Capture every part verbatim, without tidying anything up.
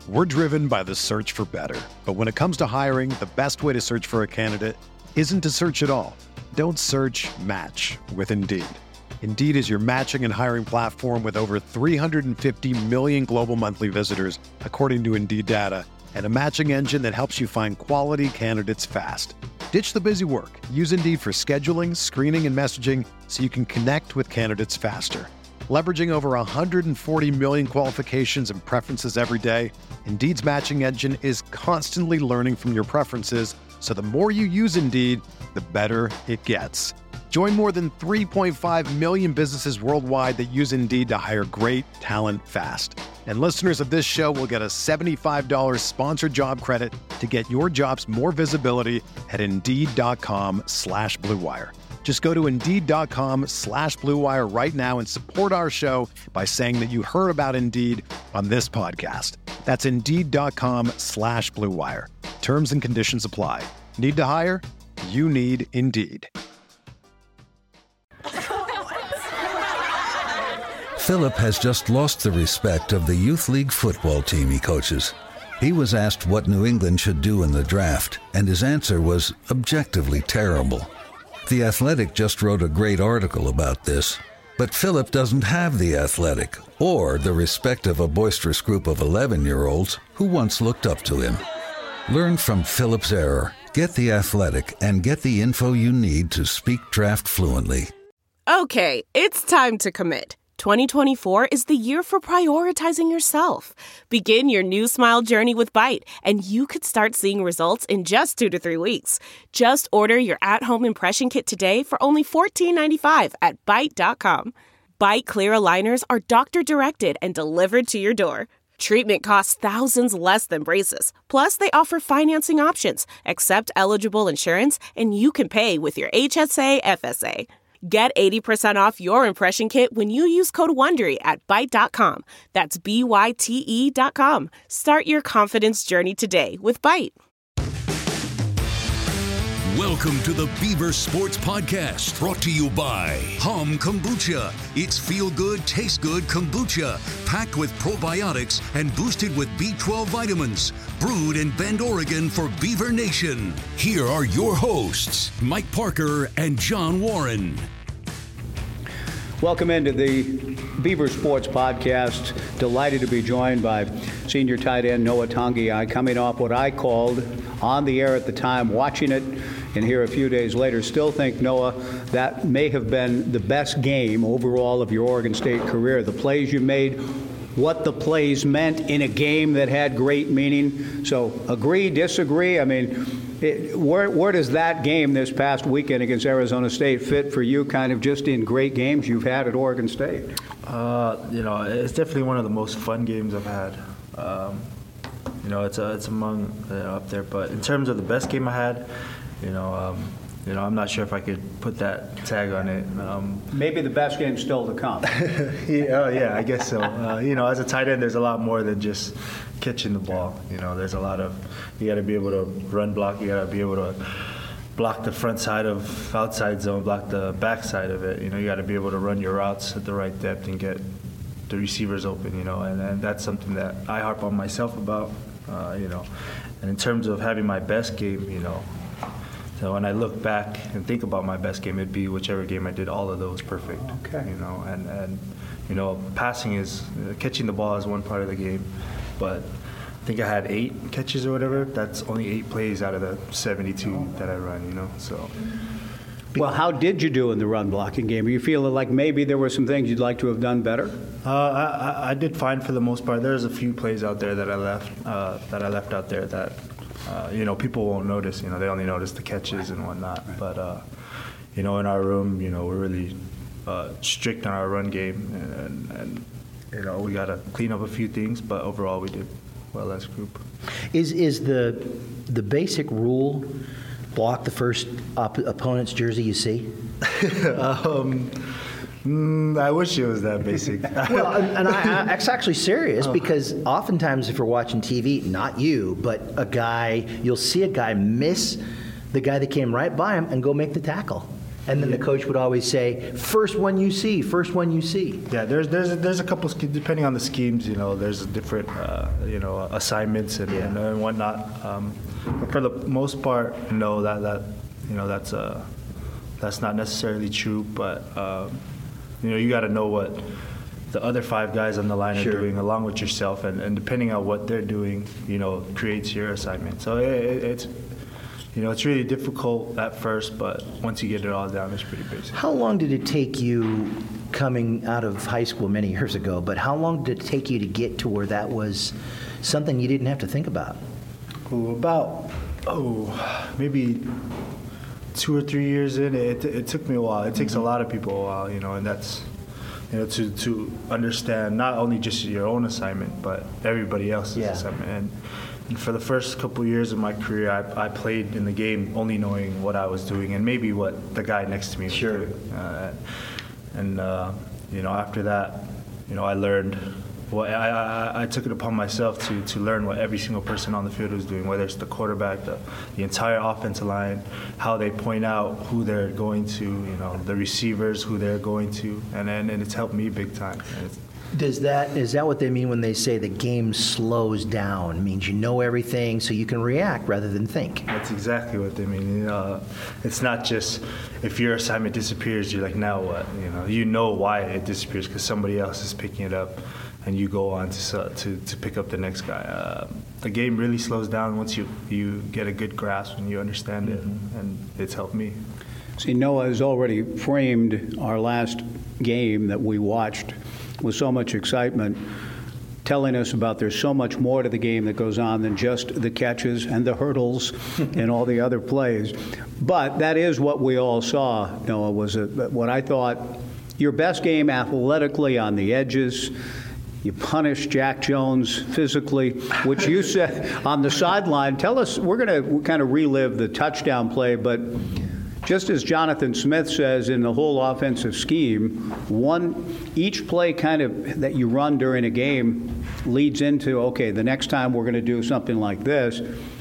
We're driven by the search for better. But when it comes to hiring, the best way to search for a candidate isn't to search at all. Don't search, match with Indeed. Indeed is your matching and hiring platform with over three hundred fifty million global monthly visitors, according to Indeed data, and a matching engine that helps you find quality candidates fast. Ditch the busy work. Use Indeed for scheduling, screening, and messaging so you can connect with candidates faster. Leveraging over one hundred forty million qualifications and preferences every day, Indeed's matching engine is constantly learning from your preferences, so the more you use Indeed, the better it gets. Join more than three point five million businesses worldwide that use Indeed to hire great talent fast. And listeners of this show will get a seventy-five dollars sponsored job credit to get your jobs more visibility at Indeed.com slash Blue Wire. Just go to Indeed.com slash Blue Wire right now and support our show by saying that you heard about Indeed on this podcast. That's Indeed.com slash Blue Wire. Terms and conditions apply. Need to hire? You need Indeed. Philip has just lost the respect of the youth league football team he coaches. He was asked what New England should do in the draft, and his answer was objectively terrible. The Athletic just wrote a great article about this, but Philip doesn't have The Athletic or the respect of a boisterous group of eleven-year-olds who once looked up to him. Learn from Philip's error, get The Athletic, and get the info you need to speak draft fluently. Okay, it's time to commit. twenty twenty-four is the year for prioritizing yourself. Begin your new smile journey with Byte, and you could start seeing results in just two to three weeks. Just order your at-home impression kit today for only fourteen ninety-five at Byte dot com. Byte clear aligners are doctor-directed and delivered to your door. Treatment costs thousands less than braces. Plus, they offer financing options, accept eligible insurance, and you can pay with your H S A F S A. Get eighty percent off your impression kit when you use code WONDERY at Byte dot com. That's B Y T E dot com. Start your confidence journey today with Byte. Welcome to the Beaver Sports Podcast, brought to you by Hum Kombucha. It's feel-good, taste-good kombucha, packed with probiotics and boosted with B twelve vitamins. Brewed in Bend, Oregon for Beaver Nation. Here are your hosts, Mike Parker and John Warren. Welcome into the Beaver Sports Podcast. Delighted to be joined by senior tight end Noah Togiai, coming off what I called on the air at the time, watching it, and here a few days later, still think, Noah, that may have been the best game overall of your Oregon State career. The plays you made, what the plays meant in a game that had great meaning. So agree, disagree? I mean, it, where, where does that game this past weekend against Arizona State fit for you, kind of just in great games you've had at Oregon State? Uh, you know, it's definitely one of the most fun games I've had. Um, you know, it's, uh, it's among uh, up there. But in terms of the best game I had, you know, um, you know, I'm not sure if I could put that tag on it. Um, Maybe the best game's still to come. yeah, oh, yeah, I guess so. Uh, you know, as a tight end, there's a lot more than just catching the ball. You know, there's a lot of, you got to be able to run block, you got to be able to block the front side of outside zone, block the back side of it. You know, you got to be able to run your routes at the right depth and get the receivers open, you know, and, and that's something that I harp on myself about, uh, you know. And in terms of having my best game, you know, so when I look back and think about my best game, it'd be whichever game I did all of those perfect. Okay. You know, and, and you know, passing is, uh, catching the ball is one part of the game, but I think I had eight catches or whatever. That's only eight plays out of the seventy-two that I run, you know, so. Well, how did you do in the run blocking game? Are you feeling like maybe there were some things you'd like to have done better? Uh, I, I did fine for the most part. There's a few plays out there that I left uh, that I left out there that uh, you know, people won't notice. You know, they only notice the catches and whatnot. Right. But uh, you know, in our room, you know, we're really uh, strict on our run game, and, and you know, we got to clean up a few things. But overall, we did well as a group. Is is the the basic rule? Block the first op- opponent's jersey you see? um, mm, I wish it was that basic. Well, and, and I, I, it's actually serious, because oftentimes if you're watching T V, not you, but a guy, you'll see a guy miss the guy that came right by him and go make the tackle. And then the coach would always say, first one you see, first one you see. Yeah, there's there's there's a couple sch- depending on the schemes, you know, there's different uh, you know assignments and, Yeah. and, and whatnot. Um, but for the most part, no, that that you know that's uh that's not necessarily true. But um, you know, you got to know what the other five guys on the line Sure. are doing, along with yourself, and, and depending on what they're doing, you know, creates your assignment. So it, it, it's. You know, it's really difficult at first, but once you get it all down, it's pretty basic. How long did it take you, coming out of high school many years ago, but how long did it take you to get to where that was something you didn't have to think about? Ooh, about, oh, maybe two or three years in, it, it took me a while. It takes a lot of people a while, you know, and that's, you know, to, to understand not only just your own assignment, but everybody else's Yeah. assignment. And, and for the first couple of years of my career, I, I played in the game only knowing what I was doing and maybe what the guy next to me was Sure. doing. Uh, and, uh, you know, after that, you know, I learned, well, I, I, I took it upon myself to, to learn what every single person on the field was doing, whether it's the quarterback, the, the entire offensive line, how they point out who they're going to, you know, the receivers, who they're going to, and and, and it's helped me big time. And it's, Does that, is that what they mean when they say the game slows down? It means you know everything so you can react rather than think. That's exactly what they mean. You know, it's not just if your assignment disappears, you're like, now what? You know, you know why it disappears because somebody else is picking it up, and you go on to to, to pick up the next guy. Uh, the game really slows down once you, you get a good grasp and you understand it, Mm-hmm. and it's helped me. See, Noah has already framed our last game that we watched with so much excitement, telling us about there's so much more to the game that goes on than just the catches and the hurdles and all the other plays. But that is what we all saw, Noah, was a, what I thought your best game athletically on the edges. You punished Jack Jones physically, which you said on the sideline. Tell us, we're going to kind of relive the touchdown play, but just as Jonathan Smith says in the whole offensive scheme, one each play kind of that you run during a game leads into, okay, the next time we're going to do something like this.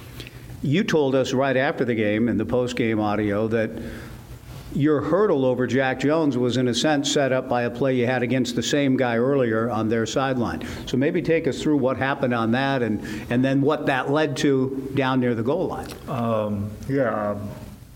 You told us right after the game in the post-game audio that your hurdle over Jack Jones was in a sense set up by a play you had against the same guy earlier on their sideline. So maybe take us through what happened on that and, and then what that led to down near the goal line. Um, yeah. Um,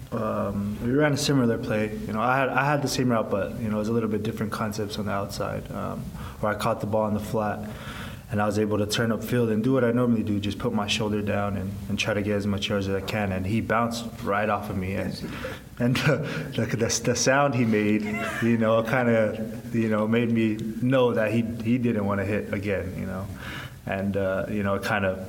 Um, we ran a similar play. You know, I had I had the same route, but you know, it was a little bit different concepts on the outside, um, where I caught the ball in the flat, and I was able to turn upfield and do what I normally do, just put my shoulder down and, and try to get as much yards as I can. And he bounced right off of me, and and the the, the, the sound he made, you know, kind of you know made me know that he he didn't want to hit again, you know, and uh, you know, it kind of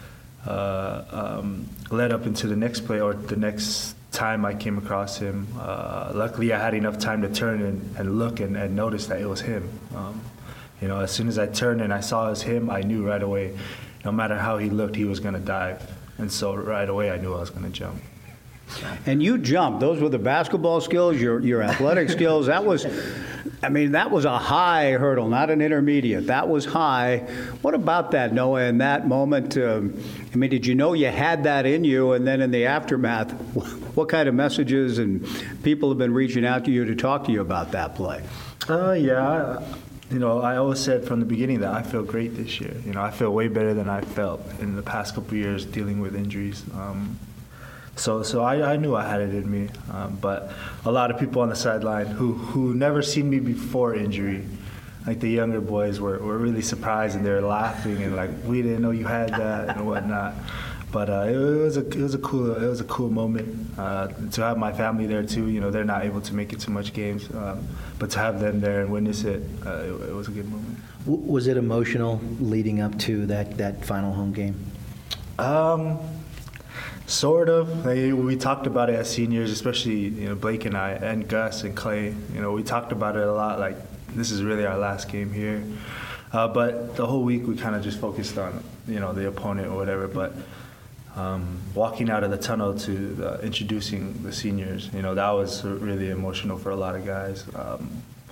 uh, um, led up into the next play or the next time I came across him. Uh, luckily, I had enough time to turn and, and look and, and notice that it was him. Um, you know, as soon as I turned and I saw it was him, I knew right away, no matter how he looked, he was going to dive. And so right away, I knew I was going to jump. And you jumped. Those were the basketball skills, your your athletic skills. That was, I mean, that was a high hurdle, not an intermediate. That was high. What about that, Noah, in that moment? Um, I mean, did you know you had that in you? And then in the aftermath, what kind of messages and people have been reaching out to you to talk to you about that play? Uh, yeah. You know, I always said from the beginning that I feel great this year. You know, I feel way better than I felt in the past couple of years dealing with injuries. Um, So, so I, I knew I had it in me, um, but a lot of people on the sideline who who never seen me before injury, like the younger boys, were, were really surprised and they were laughing and like, we didn't know you had that and whatnot. But uh, it, it was a it was a cool it was a cool moment uh, to have my family there too. You know, they're not able to make it to much games, um, but to have them there and witness it, uh, it, it was a good moment. W- was it emotional leading up to that, that final home game? Um. Sort of. Like, we talked about it as seniors, especially you know Blake and I, and Gus and Clay. You know, we talked about it a lot. Like, this is really our last game here. Uh, but the whole week we kind of just focused on you know the opponent or whatever. But um, walking out of the tunnel to uh, introducing the seniors, you know, that was really emotional for a lot of guys. Um,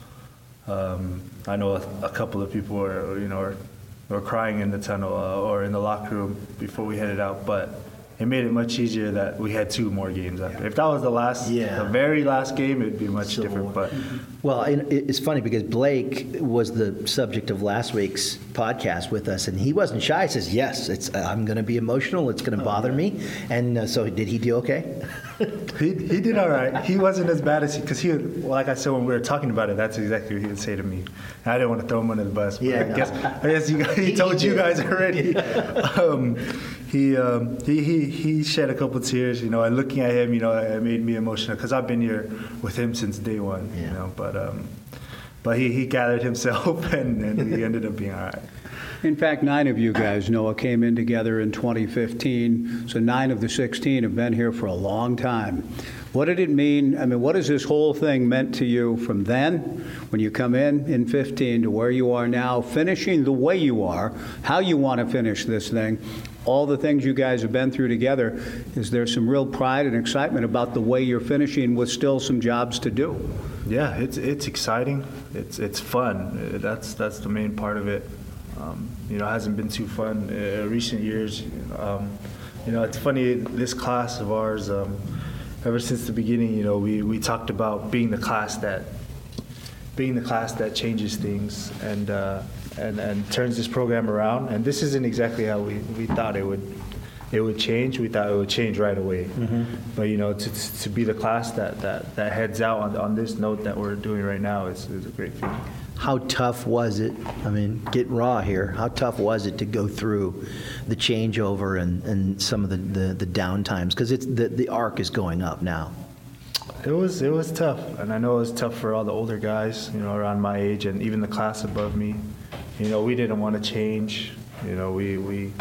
um, I know a, a couple of people were you know were, were crying in the tunnel uh, or in the locker room before we headed out, but it made it much easier that we had two more games after. If that was the last, Yeah. the very last game, it'd be much Civil different. War. But Well, and it- it's funny because Blake was the subject of last week's podcast with us, and he wasn't shy. He says, yes, it's, I'm going to be emotional. It's going to bother me. And uh, so did he do okay? he, he did all right. He wasn't as bad as he, because he would, well, like I said when we were talking about it, that's exactly what he would say to me. I didn't want to throw him under the bus, but Yeah. I guess, I guess you guys, he He told you did. guys already. um, he, um, he he he shed a couple tears, you know, and looking at him, you know, it made me emotional because I've been here with him since day one, Yeah. you know, but um, but he, he gathered himself and, and he ended up being all right. In fact, nine of you guys, Noah, came in together in twenty fifteen, so nine of the sixteen have been here for a long time. What did it mean? I mean, what has this whole thing meant to you from then, when you come in in fifteen, to where you are now, finishing the way you are, how you want to finish this thing, all the things you guys have been through together? Is there some real pride and excitement about the way you're finishing with still some jobs to do? Yeah, it's it's exciting. It's it's fun. Uh, That's that's the main part of it. Um, you know, it hasn't been too fun in uh, recent years. Um, you know, it's funny, this class of ours, um, ever since the beginning, you know, we, we talked about being the class that being the class that changes things and uh, and and turns this program around. And this isn't exactly how we, we thought it would it would change. We thought it would change right away. Mm-hmm. But you know, to to be the class that, that, that heads out on on this note that we're doing right now is, is a great feeling. How tough was it? I mean, get raw here. How tough was it to go through the changeover and, and some of the, the, the down times? Because it's the, the arc is going up now. It was it was tough, and I know it was tough for all the older guys, you know, around my age, and even the class above me. You know, we didn't want to change. You know, we we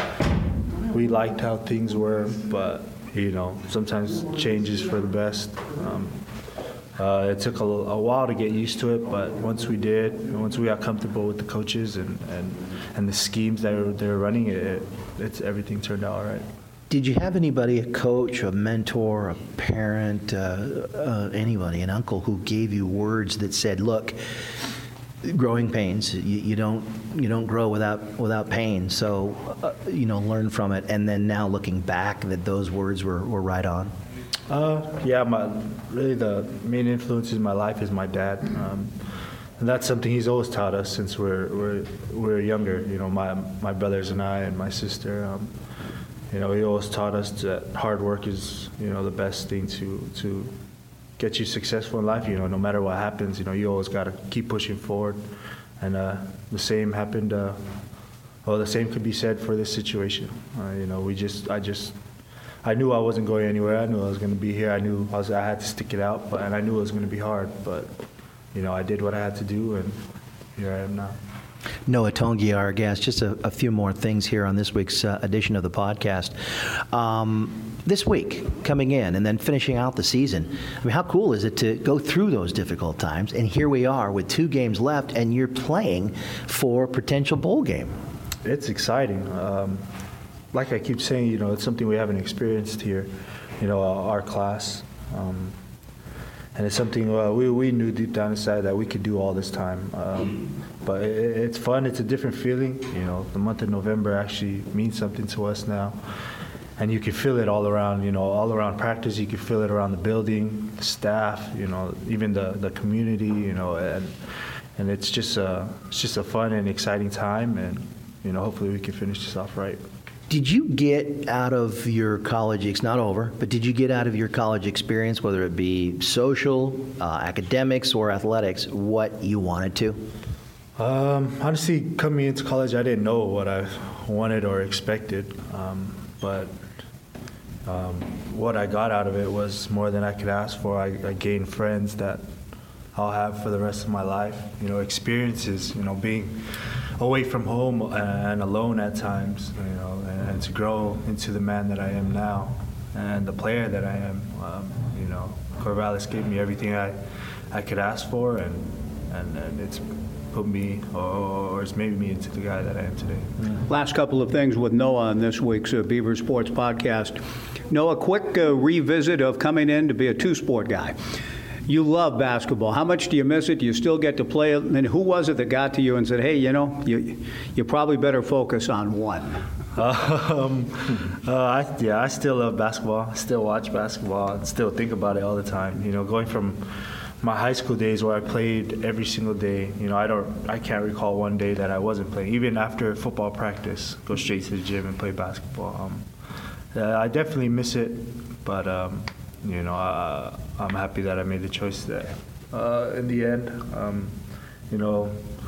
we liked how things were, but you know, sometimes change is for the best. Um, uh, it took a, a while to get used to it, but once we did, and once we got comfortable with the coaches and, and, and the schemes that were, they were running, it, it it's everything turned out all right. Did you have anybody, a coach, a mentor, a parent, uh, uh, anybody, an uncle who gave you words that said, look, growing pains, you, you don't you don't grow without without pain, so uh, you know, learn from it, and then now looking back that those words were, were right on? Uh, yeah, my really the main influence in my life is my dad, um, and that's something he's always taught us since we're we're we're younger. You know, my my brothers and I and my sister. Um, you know, he always taught us that hard work is, you know, the best thing to to get you successful in life. You know, no matter what happens, you know, you always got to keep pushing forward. And uh, the same happened. Uh, well, the same could be said for this situation. Uh, you know, we just I just. I knew I wasn't going anywhere. I knew I was going to be here. I knew I was. I had to stick it out, but and I knew it was going to be hard. But you know, I did what I had to do, and here I am now. Noah Tongi, our guest. Just a, a few more things here on this week's uh, edition of the podcast. Um, this week, coming in and then finishing out the season. I mean, how cool is it to go through those difficult times? And here we are with two games left, and you're playing for a potential bowl game. It's exciting. Um, like I keep saying, you know, it's something we haven't experienced here, you know, our class. Um, and it's something uh, we, we knew deep down inside that we could do all this time. Um, but it, it's fun. It's a different feeling. You know, the month of November actually means something to us now. And you can feel it all around, you know, all around practice. You can feel it around the building, the staff, you know, even the, the community, you know, and and it's just a, it's just a fun and exciting time. And, you know, hopefully we can finish this off right. Did you get out of your college, it's not over, but did you get out of your college experience, whether it be social, uh, academics, or athletics, what you wanted to? Um, honestly, coming into college, I didn't know what I wanted or expected, um, but um, what I got out of it was more than I could ask for. I, I gained friends that I'll have for the rest of my life, you know, experiences, you know, being away from home and alone at times, you know, and, and to grow into the man that I am now and the player that I am. Um, you know, Corvallis gave me everything I, I could ask for, and, and, and it's put me, or, or it's made me into the guy that I am today. Last couple of things with Noah on this week's uh, Beaver Sports Podcast. Noah, quick uh, revisit of coming in to be a two-sport guy. You love basketball. How much do you miss it? Do you still get to play it? And who was it that got to you and said, hey, you know, you you probably better focus on one? Um, uh, I, yeah, I still love basketball. I still watch basketball. I still think about it all the time. You know, going from my high school days where I played every single day, you know, I don't, I can't recall one day that I wasn't playing. Even after football practice, go straight to the gym and play basketball. Um, uh, I definitely miss it, but um, you know, uh, I'm happy that I made the choice there. Uh, in the end, um, you know.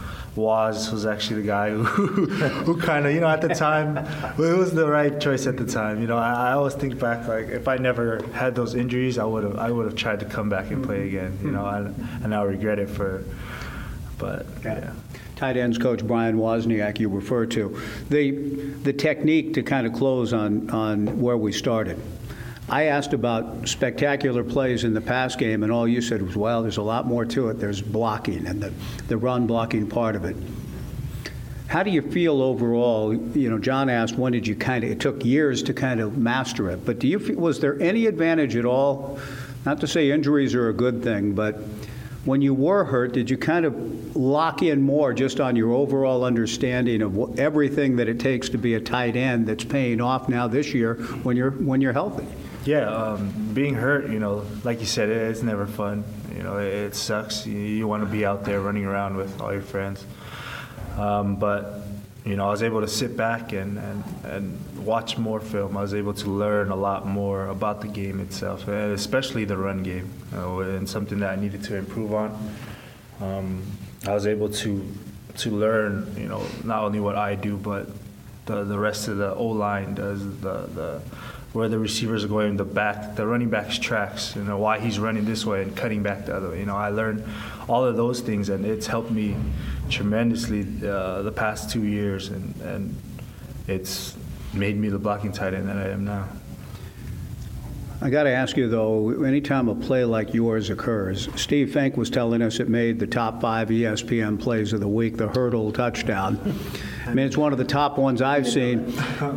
Waz was actually the guy who, who kind of, you know, at the time, it was the right choice at the time. You know, I, I always think back, like, if I never had those injuries, I would have, I would have tried to come back and play again. You know, and, and I regret it for, but yeah. Tight ends coach Brian Wozniak, you refer to the the technique to kind of close on on where we started. I asked about spectacular plays in the pass game, and all you said was, well, there's a lot more to it. There's blocking and the, the run blocking part of it. How do you feel overall? You know, John asked, when did you kind of, it took years to kind of master it, but do you feel, was there any advantage at all? Not to say injuries are a good thing, but when you were hurt, did you kind of lock in more just on your overall understanding of what, everything that it takes to be a tight end that's paying off now this year when you're when you're healthy? Yeah, um, being hurt, you know, like you said, it, it's never fun. You know, it, it sucks. You, you want to be out there running around with all your friends. Um, but, you know, I was able to sit back and, and, and watch more film. I was able to learn a lot more about the game itself, and especially the run game, you know, and something that I needed to improve on. Um, I was able to to learn, you know, not only what I do, but the the rest of the O-line does, the the where the receivers are going, the back, the running back's tracks, you know, why he's running this way and cutting back the other way. You know, I learned all of those things, and it's helped me tremendously uh, the past two years, and, and it's made me the blocking tight end that I am now. I got to ask you, though, anytime a play like yours occurs, Steve Fink was telling us it made the top five E S P N plays of the week, the hurdle touchdown. I mean, it's one of the top ones I've seen.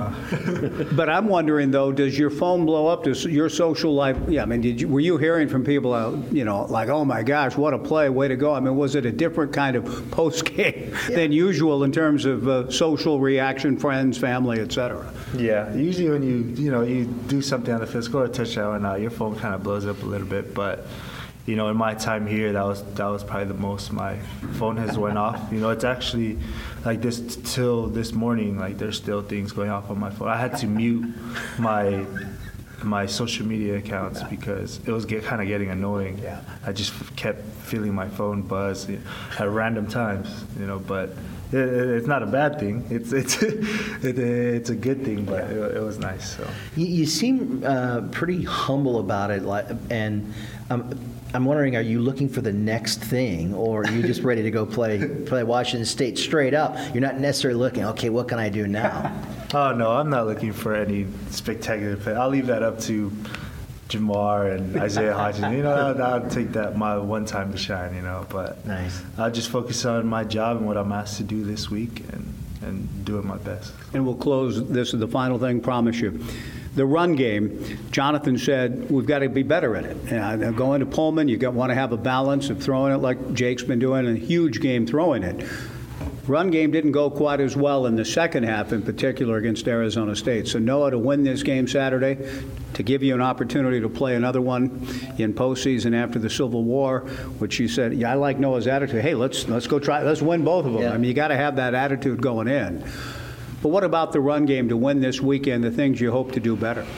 But I'm wondering, though, does your phone blow up? Does your social life, yeah, I mean, did you, were you hearing from people, uh, you know, like, oh, my gosh, what a play, way to go? I mean, was it a different kind of post-game yeah. than usual in terms of uh, social reaction, friends, family, et cetera? Yeah, usually when you, you know, you do something on the field, score a touchdown, and uh, your phone kind of blows up a little bit, but you know, in my time here, that was that was probably the most my phone has went off. You know, it's actually like this t- till this morning. Like there's still things going off on my phone. I had to mute my my social media accounts because it was get, kind of getting annoying. Yeah. I just kept feeling my phone buzz at random times. You know, but it, it, it's not a bad thing. It's it's it, it's a good thing. But it, it was nice. So you, you seem uh, pretty humble about it, like and. Um, I'm wondering, are you looking for the next thing, or are you just ready to go play play Washington State straight up? You're not necessarily looking, okay, what can I do now? Oh, no, I'm not looking for any spectacular play. I'll leave that up to Jamar and Isaiah Hodgins. You know, I'll, I'll take that my one time to shine, you know. But nice. I'll just focus on my job and what I'm asked to do this week and, and doing my best. And we'll close. This is the final thing, promise you. The run game, Jonathan said, we've got to be better at it. Uh, going to Pullman, you got, want to have a balance of throwing it like Jake's been doing, a huge game throwing it. Run game didn't go quite as well in the second half, in particular against Arizona State. So Noah, to win this game Saturday, to give you an opportunity to play another one in postseason after the Civil War, which you said, yeah, I like Noah's attitude. Hey, let's let's go try, let's win both of them. Yeah. I mean, you got to have that attitude going in. But what about the run game to win this weekend, the things you hope to do better?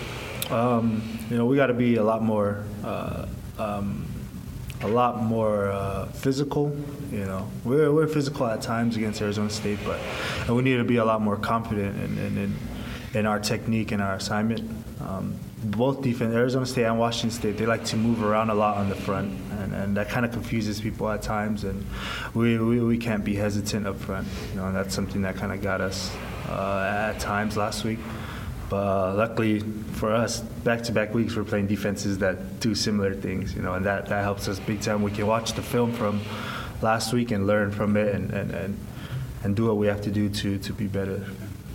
Um, you know, we got to be a lot more uh, um, a lot more uh, physical. You know, we're we're physical at times against Arizona State, but and we need to be a lot more confident in in, in, in our technique and our assignment. Um, both defense, Arizona State and Washington State, they like to move around a lot on the front, and, and that kind of confuses people at times. And we, we we can't be hesitant up front. You know, and that's something that kind of got us uh, at times last week. But uh, luckily for us, back-to-back weeks we're playing defenses that do similar things, you know, and that, that helps us big time. We can watch the film from last week and learn from it and, and, and, and do what we have to do to, to be better.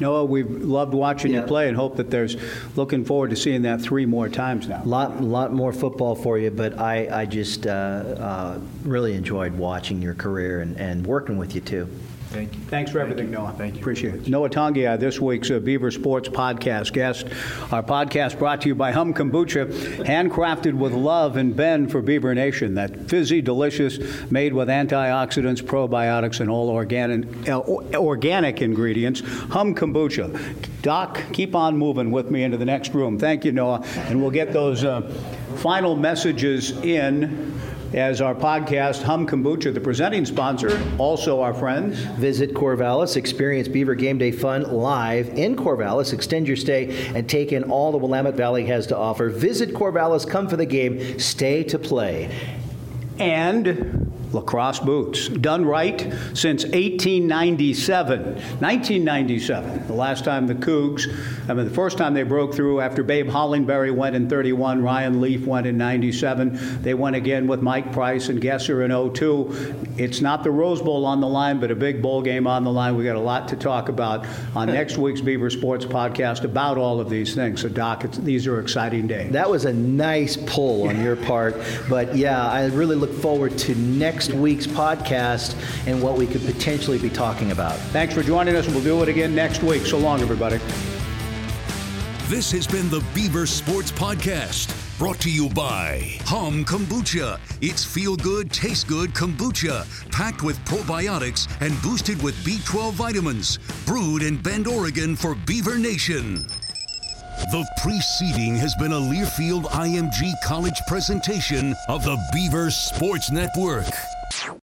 Noah, we've loved watching Yeah. you play and hope that there's looking forward to seeing that three more times now. Lot, lot more football for you, but I, I just uh, uh, really enjoyed watching your career and, and working with you too. Thank you. Thanks for everything, Noah. Thank you. Appreciate it. Noah Tongia, this week's uh, Beaver Sports Podcast guest. Our podcast brought to you by Hum Kombucha, handcrafted with love in Bend for Beaver Nation. That fizzy, delicious, made with antioxidants, probiotics, and all organic, uh, organic ingredients. Hum Kombucha. Doc, keep on moving with me into the next room. Thank you, Noah. And we'll get those uh, final messages in as our podcast, Hum Kombucha, the presenting sponsor, also our friends. Visit Corvallis, experience Beaver Game Day fun live in Corvallis, extend your stay, and take in all the Willamette Valley has to offer. Visit Corvallis, come for the game, stay to play. And lacrosse boots, done right since eighteen ninety-seven. nineteen ninety-seven, the last time the Cougs, I mean, the first time they broke through after Babe Hollingberry went in thirty-one, Ryan Leaf went in ninety-seven. They went again with Mike Price and Gesser in oh two. It's not the Rose Bowl on the line, but a big bowl game on the line. We got a lot to talk about on next week's Beaver Sports Podcast about all of these things. So, Doc, it's, these are exciting days. That was a nice pull on your part, but yeah, I really look forward to next week's podcast and what we could potentially be talking about. Thanks for joining us. We'll do it again next week. So long, everybody. This has been the Beaver Sports Podcast, brought to you by Hum Kombucha. It's feel-good, taste-good kombucha, packed with probiotics and boosted with B twelve vitamins. Brewed in Bend, Oregon for Beaver Nation. The preceding has been a Learfield I M G College presentation of the Beaver Sports Network.